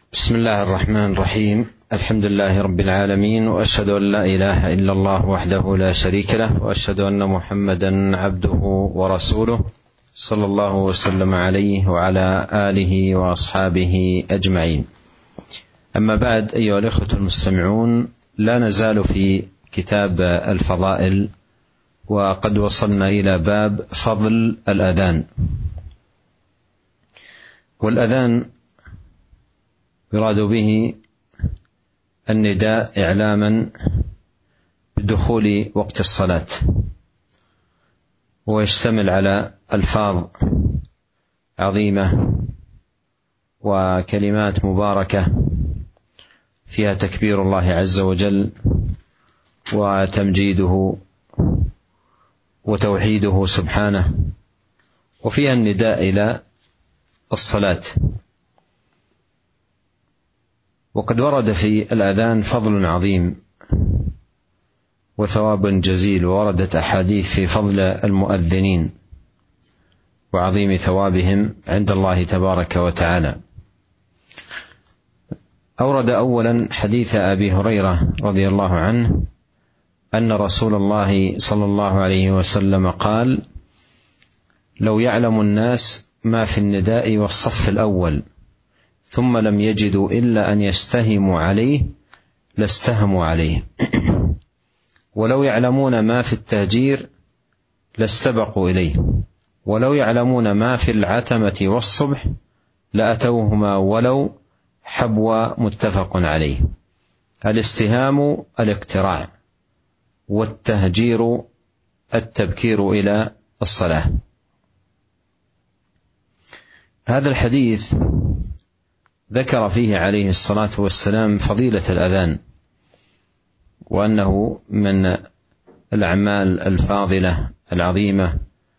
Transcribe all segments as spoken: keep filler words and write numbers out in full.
بسم الله الرحمن الرحيم. الحمد لله رب العالمين، وأشهد أن لا إله إلا الله وحده لا شريك له، وأشهد أن محمدا عبده ورسوله صلى الله وسلم عليه وعلى آله وأصحابه أجمعين. أما بعد، أيها الإخوة المستمعون، لا نزال في كتاب الفضائل، وقد وصلنا إلى باب فضل الأذان. والأذان يراد به النداء إعلاما بدخول وقت الصلاة، ويشتمل على ألفاظ عظيمة وكلمات مباركة فيها تكبير الله عز وجل وتمجيده وتوحيده سبحانه، وفيها النداء إلى الصلاة. وقد ورد في الأذان فضل عظيم وثواب جزيل، ووردت أحاديث في فضل المؤذنين وعظيم ثوابهم عند الله تبارك وتعالى. أورد أولا حديث أبي هريرة رضي الله عنه أن رسول الله صلى الله عليه وسلم قال: لو يعلم الناس ما في النداء والصف الأول ثم لم يجدوا إلا أن يستهموا عليه لاستهموا عليه، ولو يعلمون ما في التهجير لاستبقوا إليه، ولو يعلمون ما في العتمة والصبح لأتوهما ولو حبوا. متفق عليه. الاستهام الاقتراع، والتهجير التبكير إلى الصلاة. هذا الحديث ذكر فيه عليه الصلاة والسلام فضيلة الأذان، وأنه من الأعمال الفاضلة العظيمة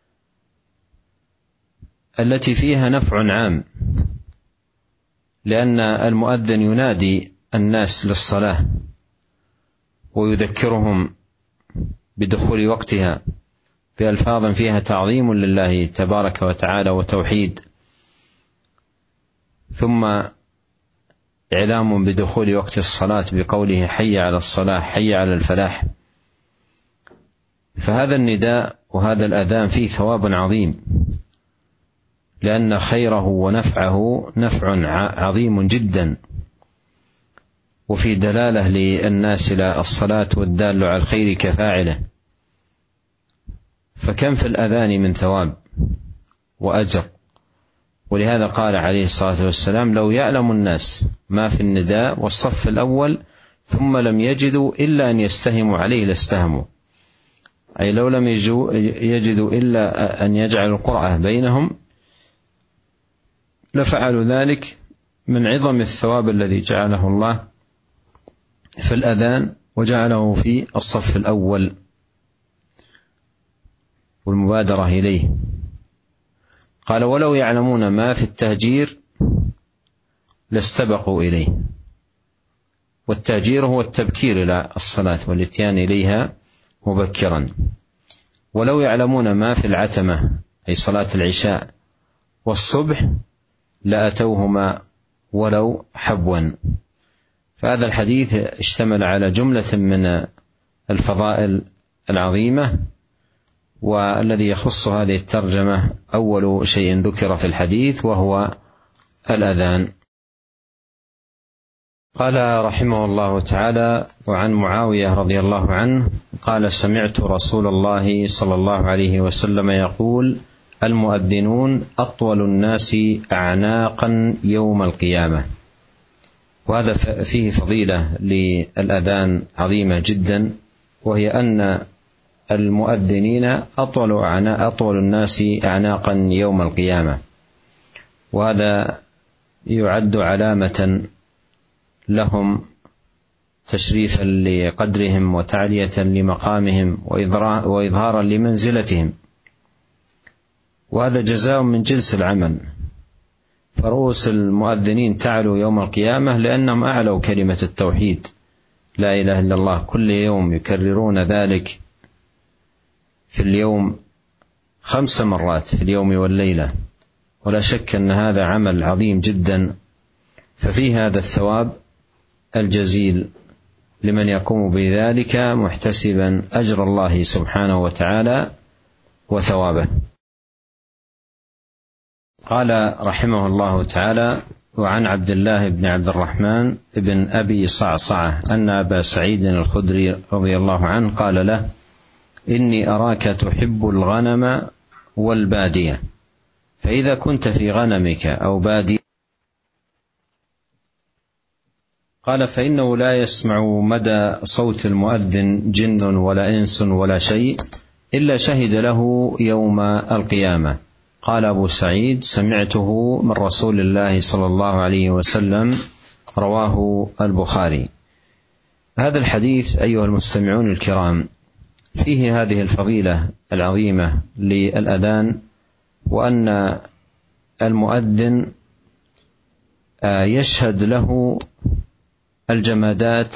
التي فيها نفع عام، لأن المؤذن ينادي الناس للصلاة ويذكرهم بدخول وقتها بألفاظ فيها تعظيم لله تبارك وتعالى وتوحيد، ثم إعلام بدخول وقت الصلاة بقوله: حي على الصلاة، حي على الفلاح. فهذا النداء وهذا الأذان فيه ثواب عظيم، لأن خيره ونفعه نفع عظيم جدا، وفي دلالة للناس إلى الصلاة، والدال على الخير كفاعله. فكم في الأذان من ثواب وأجر. ولهذا قال عليه الصلاة والسلام: لو يعلم الناس ما في النداء والصف الأول ثم لم يجدوا إلا أن يستهموا عليه لاستهموا، أي لو لم يجدوا إلا أن يجعلوا القرعة بينهم لفعلوا ذلك، من عظم الثواب الذي جعله الله في الأذان وجعله في الصف الأول والمبادرة إليه. قال: ولو يعلمون ما في التهجير لاستبقوا إليه. والتهجير هو التبكير إلى الصلاة والاتيان إليها مبكرا. ولو يعلمون ما في العتمة، أي صلاة العشاء والصبح، لأتوهما ولو حبوا. فهذا الحديث اشتمل على جملة من الفضائل العظيمة، والذي يخص هذه الترجمة أول شيء ذكر في الحديث وهو الأذان. قال رحمه الله تعالى: وعن معاوية رضي الله عنه قال: سمعت رسول الله صلى الله عليه وسلم يقول: المؤذنون أطول الناس أعناقا يوم القيامة. وهذا فيه فضيلة للأذان عظيمة جدا، وهي أن المؤذنين أطول أطول الناس أعناقا يوم القيامة، وهذا يعد علامة لهم تشريفا لقدرهم وتعلية لمقامهم وإظهارا لمنزلتهم، وهذا جزاء من جنس العمل. فرؤوس المؤذنين تعلو يوم القيامة لأنهم أعلوا كلمة التوحيد، لا إله إلا الله، كل يوم يكررون ذلك في اليوم خمس مرات في اليوم والليلة. ولا شك أن هذا عمل عظيم جدا ففي هذا الثواب الجزيل لمن يقوم بذلك محتسبا أجر الله سبحانه وتعالى وثوابه. قال رحمه الله تعالى: وعن عبد الله بن عبد الرحمن بن أبي صعصعة أن أبا سعيد الخدري رضي الله عنه قال له: إني أراك تحب الغنم والبادية، فإذا كنت في غنمك أو بادية قال فإنه لا يسمع مدى صوت المؤذن جن ولا إنس ولا شيء إلا شهد له يوم القيامة. قال أبو سعيد: سمعته من رسول الله صلى الله عليه وسلم، رواه البخاري. هذا الحديث أيها المستمعون الكرام فيه هذه الفضيلة العظيمة للأذان، وأن المؤذن يشهد له الجمادات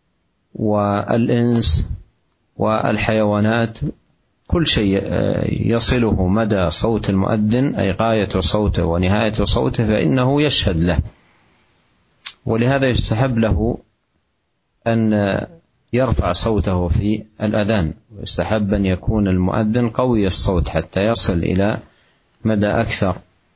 والإنس والحيوانات، كل شيء يصله مدى صوت المؤذن أي غاية صوته ونهاية صوته فإنه يشهد له. ولهذا يستحب له أن يرفع صوته في الأذان، ويستحب أن يكون المؤذن قوي الصوت حتى يصل إلى مدى أكثر،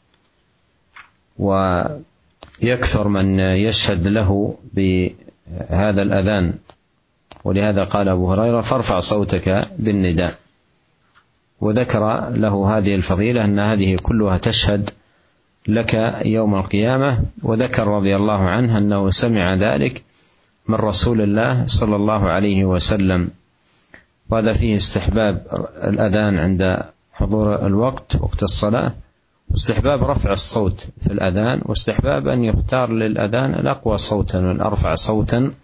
ويكثر من يشهد له بهذا الأذان. ولهذا قال أبو هريرة: فارفع صوتك بالنداء. وذكر له هذه الفضيلة أن هذه كلها تشهد لك يوم القيامة. وذكر رضي الله عنه أنه سمع ذلك من رسول الله صلى الله عليه وسلم. وهذا فيه استحباب الأذان عند حضور الوقت، وقت الصلاة، واستحباب رفع الصوت في الأذان، واستحباب أن يختار للأذان الأقوى صوتا والأرفع صوتا.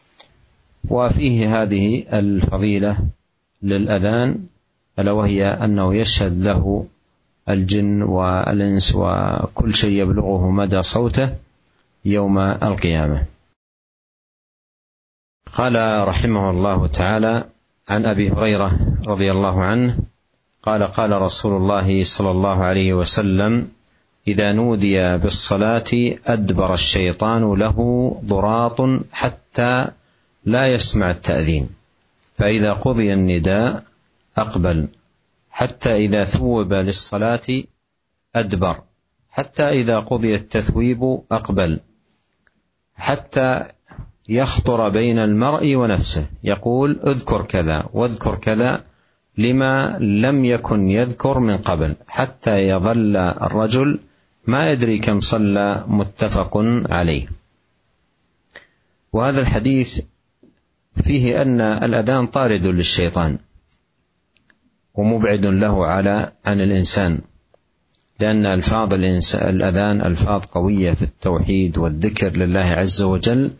وفيه هذه الفضيلة للأذان، ألا وهي أنه يشهد له الجن والإنس وكل شيء يبلغه مدى صوته يوم القيامة. قال رحمه الله تعالى: عن أبي هريرة رضي الله عنه قال: قال رسول الله صلى الله عليه وسلم: إذا نودي بالصلاة أدبر الشيطان له ضراط حتى لا يسمع التأذين، فإذا قضي النداء أقبل، حتى إذا ثوب للصلاة أدبر، حتى إذا قضي التثويب أقبل، حتى يخطر بين المرء ونفسه يقول: اذكر كذا واذكر كذا لما لم يكن يذكر من قبل، حتى يظل الرجل ما يدري كم صلى. متفق عليه. وهذا الحديث فيه أن الأذان طارد للشيطان ومبعد له على عن الإنسان، لأن ألفاظ الأذان ألفاظ قوية في التوحيد والذكر لله عز وجل،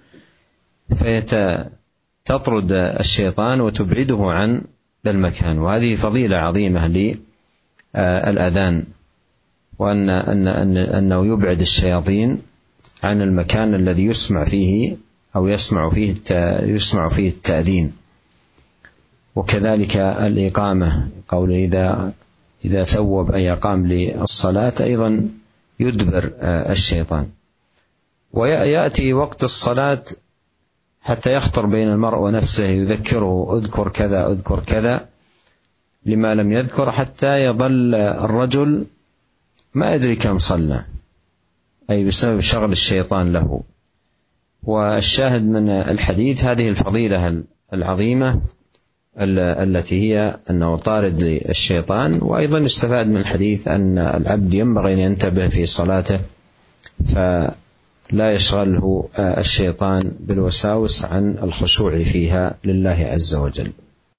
فتطرد الشيطان وتبعده عن المكان. وهذه فضيلة عظيمة للأذان، وأن أن أن أنه يبعد الشياطين عن المكان الذي يسمع فيه أو يسمع فيه يسمع فيه التأذين. وكذلك الإقامة، قول إذا إذا ثوب أي أقام للصلاة أيضا يدبر الشيطان. ويأتي وقت الصلاة حتى يخطر بين المرء ونفسه يذكره: اذكر كذا اذكر كذا لما لم يذكر، حتى يظل الرجل ما يدري كم صلى، أي بسبب شغل الشيطان له. والشاهد من الحديث هذه الفضيلة العظيمة التي هي أنه طارد للشيطان. وأيضا استفاد من الحديث أن العبد ينبغي أن ينتبه في صلاته فلا يشغله الشيطان بالوساوس عن الخشوع فيها لله عز وجل.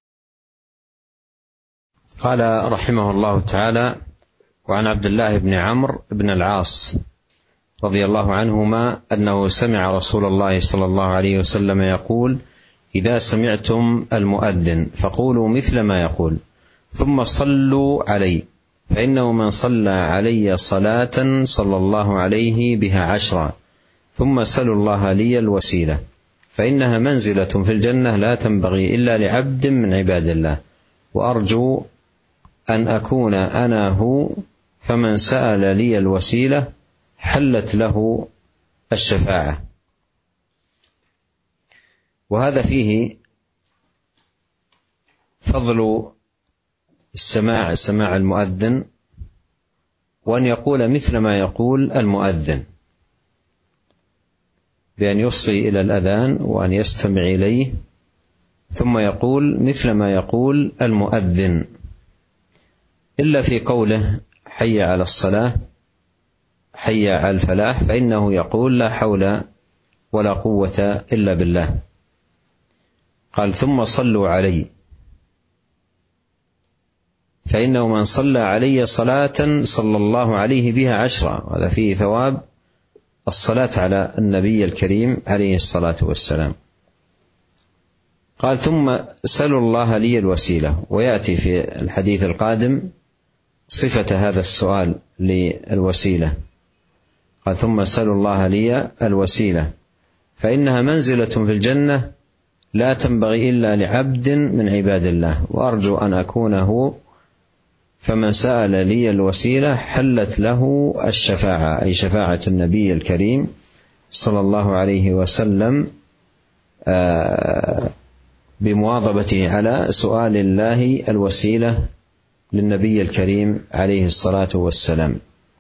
قال رحمه الله تعالى: وعن عبد الله بن عمرو بن العاص رضي الله عنهما أنه سمع رسول الله صلى الله عليه وسلم يقول: إذا سمعتم المؤذن فقولوا مثل ما يقول، ثم صلوا علي، فإنه من صلى علي صلاة صلى الله عليه بها عشرا، ثم سلوا الله لي الوسيلة، فإنها منزلة في الجنة لا تنبغي إلا لعبد من عباد الله، وأرجو أن أكون أنا هو، فمن سأل لي الوسيلة حلت له الشفاعة. وهذا فيه فضل السماع سماع المؤذن، وأن يقول مثل ما يقول المؤذن، بأن يصغي إلى الأذان وأن يستمع إليه ثم يقول مثل ما يقول المؤذن، إلا في قوله حي على الصلاة حي على الفلاح، فإنه يقول لا حول ولا قوة إلا بالله. قال ثم صلوا علي، فإنه من صلى علي صلاة صلى الله عليه بها عشرة، هذا فيه ثواب الصلاة على النبي الكريم عليه الصلاة والسلام. قال ثم سلوا الله لي الوسيلة، ويأتي في الحديث القادم صفة هذا السؤال للوسيلة. قال ثم سلوا الله لي الوسيلة فإنها منزلة في الجنة لا تنبغي إلا لعبد من عباد الله، وأرجو أن أكون هو، فمن سأل لي الوسيلة حلت له الشفاعة، أي شفاعة النبي الكريم صلى الله عليه وسلم بمواظبته على سؤال الله الوسيلة للنبي الكريم عليه الصلاة والسلام.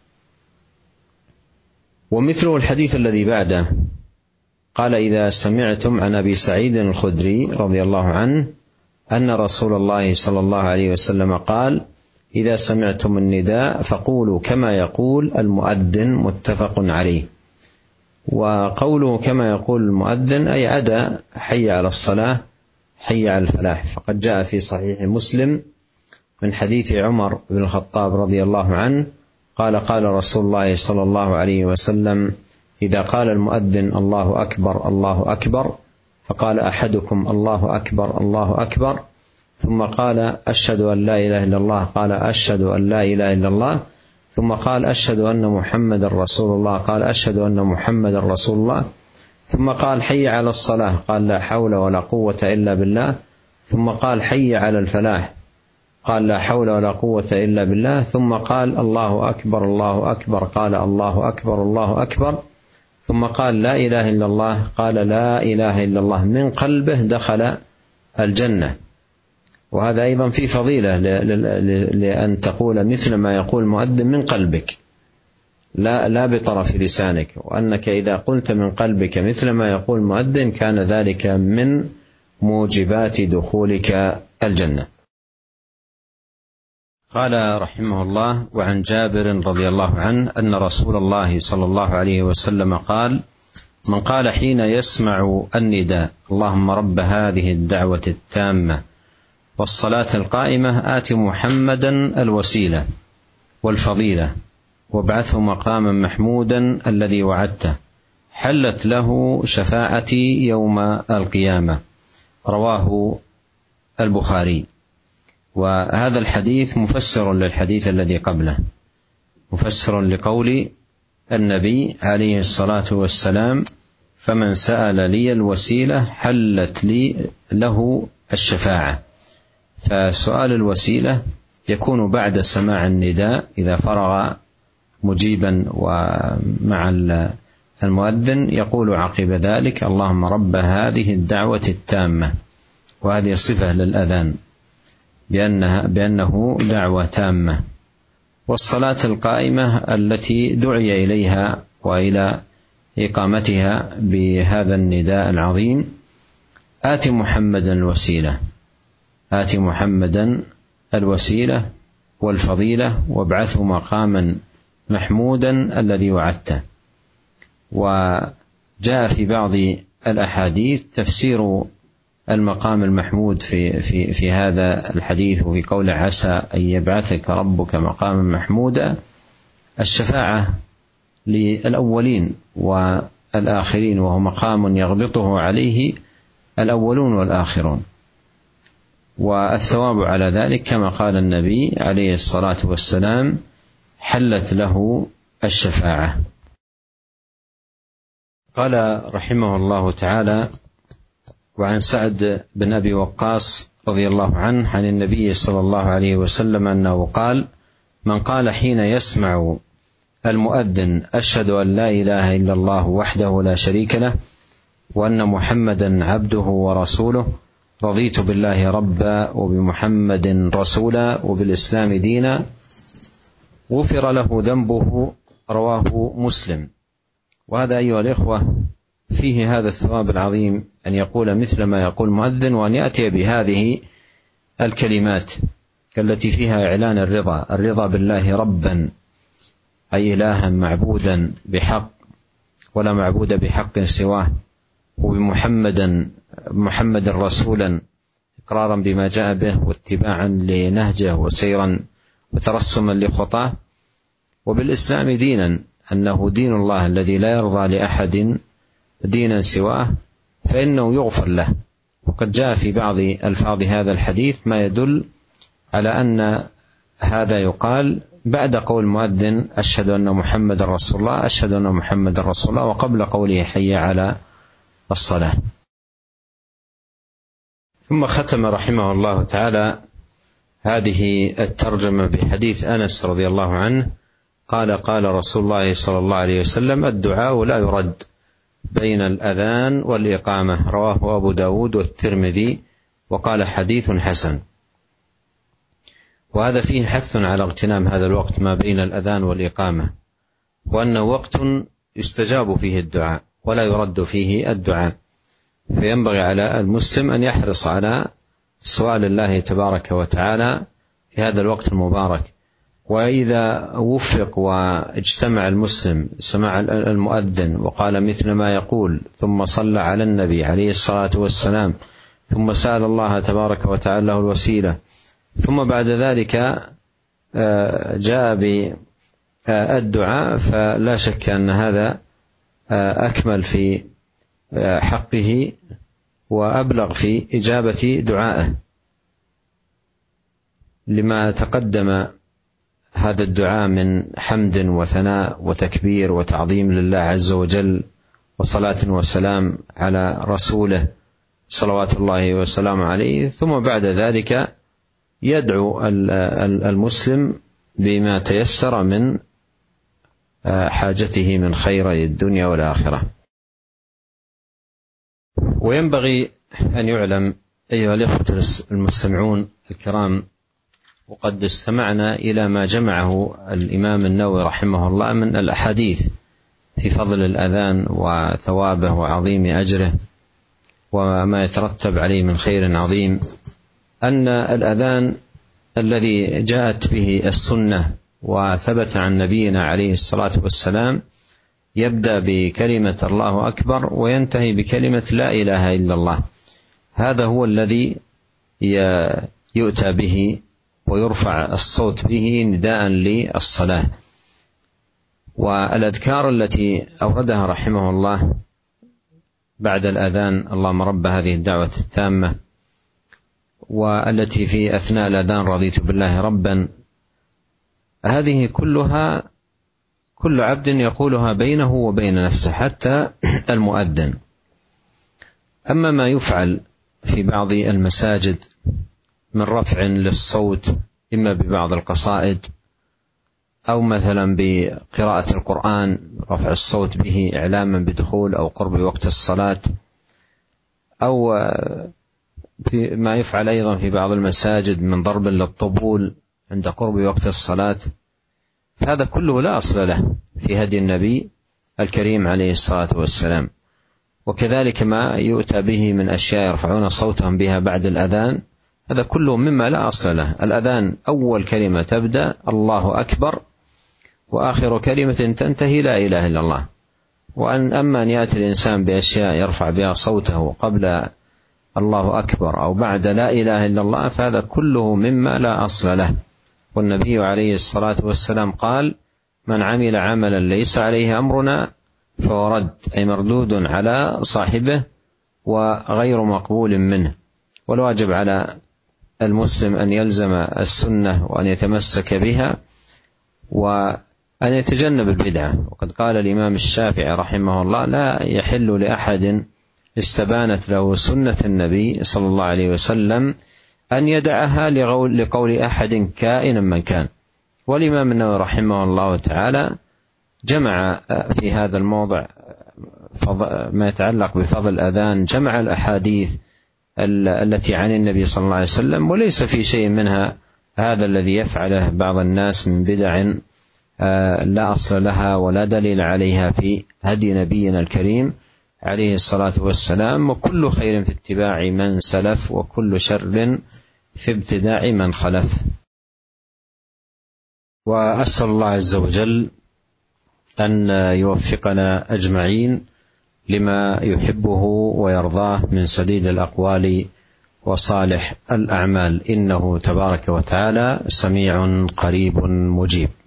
ومثله الحديث الذي بعده، قال إذا سمعتم عن أبي سعيد الخدري رضي الله عنه أن رسول الله صلى الله عليه وسلم قال إذا سمعتم النداء فقولوا كما يقول المؤذن، متفق عليه. وقوله كما يقول المؤذن أي عدا حي على الصلاة حي على الفلاح، فقد جاء في صحيح مسلم من حديث عمر بن الخطاب رضي الله عنه قال قال رسول الله صلى الله عليه وسلم إذا قال المؤذن الله أكبر الله أكبر فقال أحدكم الله أكبر الله أكبر ثم قال أشهد أن لا إله إلا الله قال أشهد أن لا إله إلا الله ثم قال أشهد أن محمد رسول الله قال أشهد أن محمد رسول الله ثم قال حي على الصلاة قال لا حول ولا قوة إلا بالله ثم قال حي على الفلاح قال لا حول ولا قوة إلا بالله ثم قال الله أكبر الله أكبر قال الله أكبر الله أكبر ثم قال لا إله إلا الله قال لا إله إلا الله، من قلبه دخل الجنة. وهذا أيضا في فضيلة لأن تقول مثل ما يقول المؤذن من قلبك، لا لا بطرف لسانك، وأنك إذا قلت من قلبك مثل ما يقول المؤذن كان ذلك من موجبات دخولك الجنة. قال رحمه الله وعن جابر رضي الله عنه أن رسول الله صلى الله عليه وسلم قال من قال حين يسمع النداء اللهم رب هذه الدعوة التامة والصلاة القائمة آت محمدا الوسيلة والفضيلة وابعثه مقاما محمودا الذي وعدته حلت له شفاعتي يوم القيامة، رواه البخاري. وهذا الحديث مفسر للحديث الذي قبله، مفسر لقول النبي عليه الصلاة والسلام فمن سأل لي الوسيلة حلت لي له الشفاعة. فسؤال الوسيلة يكون بعد سماع النداء إذا فرغ مجيبا ومع المؤذن يقول عقب ذلك اللهم رب هذه الدعوة التامة، وهذه صفة للأذان بأنها بأنه دعوة تامة، والصلاة القائمة التي دعي إليها وإلى إقامتها بهذا النداء العظيم آت محمدا الوسيلة آت محمدا الوسيلة والفضيلة وابعثه مقاما محمودا الذي وعدته. وجاء في بعض الأحاديث تفسير المقام المحمود في, في, في هذا الحديث وفي قول عسى أن يبعثك ربك مقاما محمودا الشفاعة للأولين والآخرين، وهو مقام يغبطه عليه الأولون والآخرون، والثواب على ذلك كما قال النبي عليه الصلاة والسلام حلت له الشفاعة. قال رحمه الله تعالى وعن سعد بن أبي وقاص رضي الله عنه عن النبي صلى الله عليه وسلم أنه قال من قال حين يسمع المؤذن: أشهد أن لا إله إلا الله وحده لا شريك له وأن محمدا عبده ورسوله، رضيت بالله ربا وبمحمد رسولا وبالإسلام دينا، غفر له ذنبه. رواه مسلم. وهذا أيها الإخوة فيه هذا الثواب العظيم، أن يقول مثل ما يقول المؤذن، وأن يأتي بهذه الكلمات التي فيها إعلان الرضا الرضا بالله ربا، أي إلها معبودا بحق ولا معبود بحق سواه، وبمحمدا محمد رسولا، إقرارا بما جاء به واتباعا لنهجه وسيرا وترسما لخطاه، وبالإسلام دينا، أنه دين الله الذي لا يرضى لأحد دينا سواه، فإنه يغفر له. وقد جاء في بعض ألفاظ هذا الحديث ما يدل على أن هذا يقال بعد قول المؤذن: أشهد أن محمد رسول الله، أشهد أن محمد رسول الله، وقبل قوله: حي على الصلاة. ثم ختم رحمه الله تعالى هذه الترجمة بحديث أنس رضي الله عنه قال: قال رسول الله صلى الله عليه وسلم: الدعاء لا يرد بين الأذان والإقامة. رواه أبو داود والترمذي، وقال: حديث حسن. وهذا فيه حث على اغتنام هذا الوقت ما بين الأذان والإقامة، وأنه وقت يستجاب فيه الدعاء ولا يرد فيه الدعاء، فينبغي على المسلم أن يحرص على سؤال الله تبارك وتعالى في هذا الوقت المبارك. وإذا وفق واجتمع المسلم سمع المؤذن وقال مثل ما يقول، ثم صلى على النبي عليه الصلاة والسلام، ثم سأل الله تبارك وتعالى له الوسيلة، ثم بعد ذلك جاء بالدعاء، فلا شك أن هذا أكمل في حقه وأبلغ في إجابة دعائه، لما تقدم هذا الدعاء من حمد وثناء وتكبير وتعظيم لله عز وجل، وصلاة وسلام على رسوله صلوات الله وسلامه عليه. ثم بعد ذلك يدعو المسلم بما تيسر من حاجته من خير الدنيا والآخرة. وينبغي أن يعلم أيها الأخوة المستمعون الكرام، وقد استمعنا إلى ما جمعه الإمام النووي رحمه الله من الأحاديث في فضل الأذان وثوابه وعظيم أجره وما يترتب عليه من خير عظيم، أن الأذان الذي جاءت به السنة وثبت عن نبينا عليه الصلاة والسلام يبدأ بكلمة الله أكبر وينتهي بكلمة لا إله إلا الله. هذا هو الذي يؤتى به ويرفع الصوت به نداء للصلاة. والأذكار التي أوردها رحمه الله بعد الأذان: اللهم رب هذه الدعوة التامة، والتي في أثناء الأذان: رضيت بالله ربا، هذه كلها كل عبد يقولها بينه وبين نفسه حتى المؤذن. أما ما يفعل في بعض المساجد من رفع للصوت، إما ببعض القصائد أو مثلا بقراءة القرآن، رفع الصوت به إعلاما بدخول أو قرب وقت الصلاة، أو ما يفعل أيضا في بعض المساجد من ضرب للطبول عند قرب وقت الصلاة، فهذا كله لا أصل له في هدي النبي الكريم عليه الصلاة والسلام. وكذلك ما يؤتى به من أشياء يرفعون صوتهم بها بعد الأذان، هذا كله مما لا أصل له. الأذان أول كلمة تبدأ الله أكبر، وآخر كلمة تنتهي لا إله إلا الله. وأن أما أن يأتي الإنسان بأشياء يرفع بها صوته قبل الله أكبر أو بعد لا إله إلا الله، فهذا كله مما لا أصل له. والنبي عليه الصلاة والسلام قال: من عمل عملا ليس عليه أمرنا فهو رد، أي مردود على صاحبه وغير مقبول منه. والواجب على المسلم أن يلزم السنة وأن يتمسك بها وأن يتجنب البدعة. وقد قال الإمام الشافعي رحمه الله: لا يحل لأحد استبانت له سنة النبي صلى الله عليه وسلم أن يدعها لقول أحد كائنا من كان. والإمام النووي رحمه الله تعالى جمع في هذا الموضع ما يتعلق بفضل الأذان، جمع الأحاديث التي عن النبي صلى الله عليه وسلم، وليس في شيء منها هذا الذي يفعله بعض الناس من بدع لا أصل لها ولا دليل عليها في هدي نبينا الكريم عليه الصلاة والسلام. وكل خير في اتباع من سلف، وكل شر في ابتداع من خلف. وأسأل الله عز وجل أن يوفقنا أجمعين لما يحبه ويرضاه من سديد الأقوال وصالح الأعمال، إنه تبارك وتعالى سميع قريب مجيب.